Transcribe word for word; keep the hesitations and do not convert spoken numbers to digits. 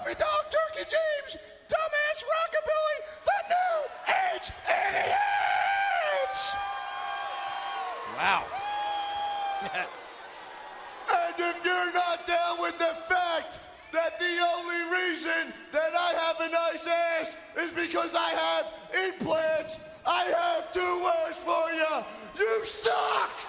Puppy Dog Turkey James, Dumbass Rockabilly, the New Age Idiots! Wow. And if you're not down with the fact that the only reason that I have a nice ass is because I have implants, I have two words for you. You suck!